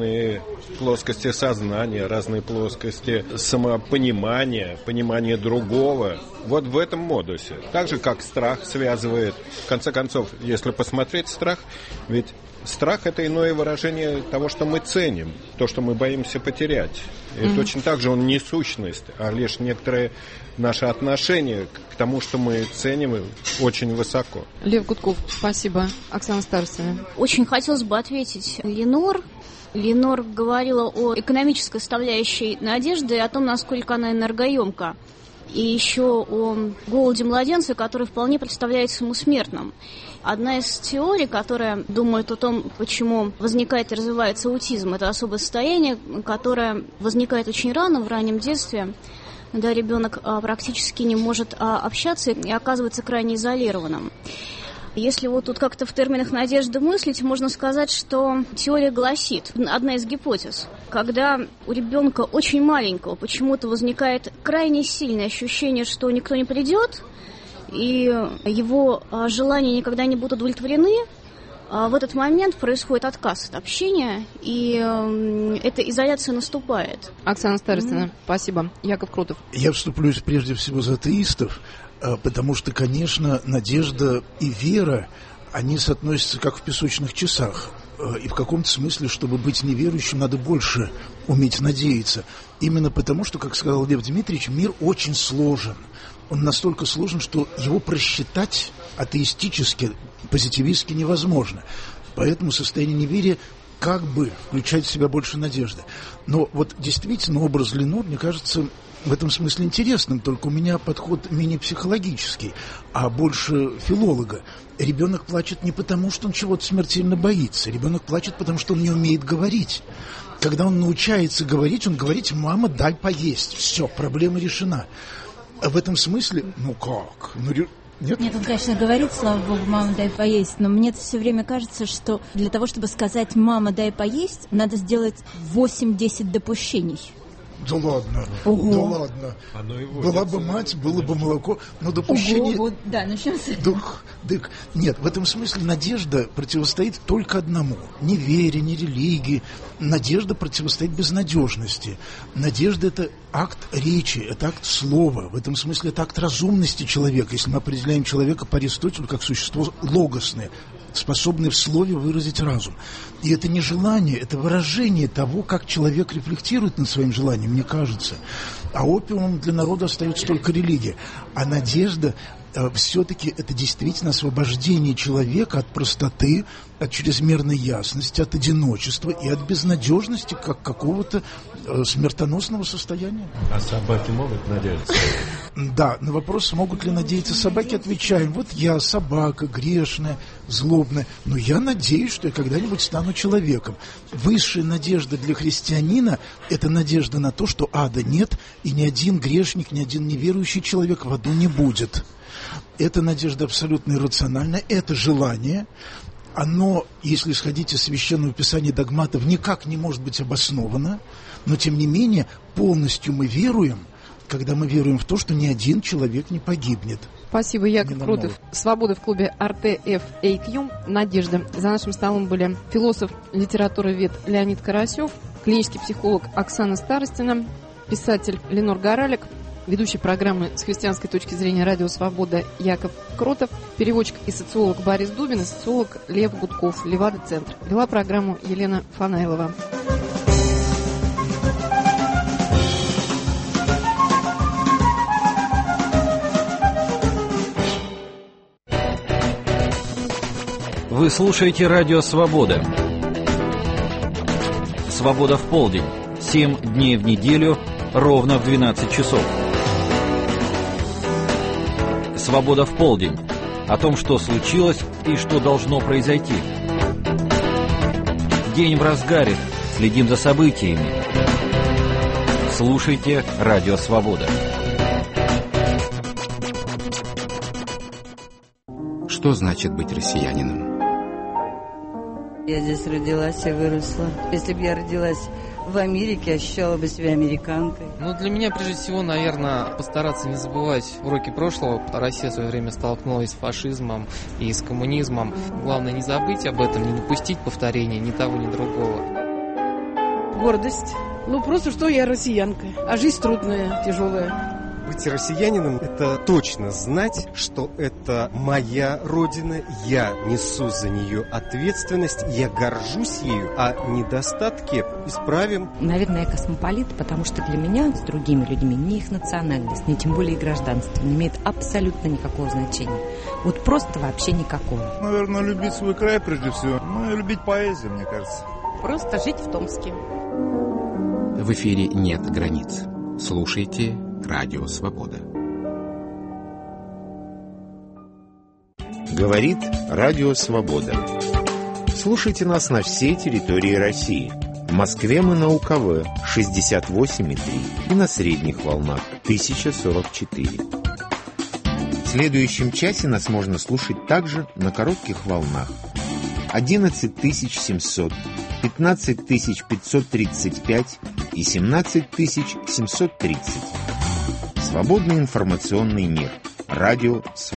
сознания, разные плоскости самопонимания, понимания другого. Вот в этом модусе. Так же, как страх связывает. В конце концов, если посмотреть страх, ведь страх – это иное выражение того, что мы ценим, то, что мы боимся потерять. И точно так же он не сущность, а лишь некоторое наше отношение к тому, что мы ценим очень высоко. Лев Гудков, спасибо. Оксана Старостина. Очень хотелось бы ответить Ленор. Ленор говорила о экономической составляющей надежды и о том, насколько она энергоемка. И еще о голоде младенца, который вполне представляется ему смертным. Одна из теорий, которая думает о том, почему возникает и развивается аутизм, это особое состояние, которое возникает очень рано, в раннем детстве, когда ребенок практически не может общаться и оказывается крайне изолированным. Если вот тут как-то в терминах надежды мыслить, можно сказать, что теория гласит, одна из гипотез, когда у ребенка очень маленького почему-то возникает крайне сильное ощущение, что никто не придет, и его желания никогда не будут удовлетворены, в этот момент происходит отказ от общения, и эта изоляция наступает. Оксана Старостина, спасибо. Яков Крутов. Я вступлюсь прежде всего за атеистов, потому что, конечно, надежда и вера, они соотносятся как в песочных часах. И в каком-то смысле, чтобы быть неверующим, надо больше уметь надеяться. Именно потому, что, как сказал Лев Дмитриевич, мир очень сложен. Он настолько сложен, что его просчитать атеистически, позитивистски невозможно. Поэтому состояние неверия как бы включает в себя больше надежды. Но вот действительно образ Ленор, мне кажется, в этом смысле интересным, только у меня подход менее психологический, а больше филолога. Ребенок плачет не потому, что он чего-то смертельно боится. Ребенок плачет, потому что он не умеет говорить. Когда он научается говорить, он говорит: «Мама, дай поесть». Все, проблема решена. А в этом смысле, ну как? Нет? Нет, он, конечно, говорит, слава богу, «мама, дай поесть», но мне все время кажется, что для того, чтобы сказать «мама, дай поесть», надо сделать 8-10 допущений. Да ладно, Ого. Да ладно. Была бы мать, было бы молоко, но допущение... Ого, да, начнем с этого. Дык. Нет, в этом смысле надежда противостоит только одному. Ни вере, ни религии. Надежда противостоит безнадежности. Надежда — это акт речи, это акт слова. В этом смысле это акт разумности человека. Если мы определяем человека по Аристотелю как существо логосное, способный в слове выразить разум. И это не желание, это выражение того, как человек рефлектирует над своим желанием, мне кажется. А опиумом для народа остается только религия. А надежда все-таки это действительно освобождение человека от простоты, от чрезмерной ясности, от одиночества и от безнадежности, как какого-то смертоносного состояния. А собаки могут надеяться? Да, на вопрос, могут ли надеяться собаки, отвечаем: вот я собака, грешная, злобная, но я надеюсь, что я когда-нибудь стану человеком. Высшая надежда для христианина – это надежда на то, что ада нет, и ни один грешник, ни один неверующий человек в аду не будет. Это надежда абсолютно иррациональная, это желание. Оно, если исходить из Священного Писания догматов, никак не может быть обосновано, но тем не менее полностью мы веруем, когда мы веруем в то, что ни один человек не погибнет. Спасибо, Яков Крутов. «Свобода» в клубе RTFAQ. Надежда. За нашим столом были философ, литературовед Леонид Карасев, клинический психолог Оксана Старостина, писатель Ленор Горалик, ведущий программы с христианской точки зрения «Радио Свобода» Яков Кротов, переводчик и социолог Борис Дубин и социолог Лев Гудков, Левада-центр. Вела программу Елена Фанайлова. Вы слушаете «Радио Свобода». «Свобода в полдень». 7 дней в неделю, ровно в 12 часов. «Свобода в полдень». О том, что случилось и что должно произойти. День в разгаре. Следим за событиями. Слушайте «Радио Свобода». Что значит быть россиянином? Я здесь родилась и выросла. Если бы я родилась в Америке, ощущала бы себя американкой. Ну, для меня, прежде всего, наверное, постараться не забывать уроки прошлого. Россия в свое время столкнулась с фашизмом и с коммунизмом. Главное, не забыть об этом, не допустить повторения ни того, ни другого. Гордость. Ну, просто что я россиянка. А жизнь трудная, тяжелая. Быть россиянином – это точно знать, что это моя родина, я несу за нее ответственность, я горжусь ею, а недостатки исправим. Наверное, я космополит, потому что для меня с другими людьми ни их национальность, ни тем более и гражданство не имеет абсолютно никакого значения. Вот просто вообще никакого. Наверное, любить свой край прежде всего. Ну и любить поэзию, мне кажется. Просто жить в Томске. В эфире «Нет границ». Слушайте «Радио Свобода». Говорит Радио Свобода. Слушайте нас на всей территории России. В Москве мы на УКВ 68,3 и на средних волнах 1044. В следующем часе нас можно слушать также на коротких волнах 11700, 15535 и 17730. Свободный информационный мир. Радио Свобода.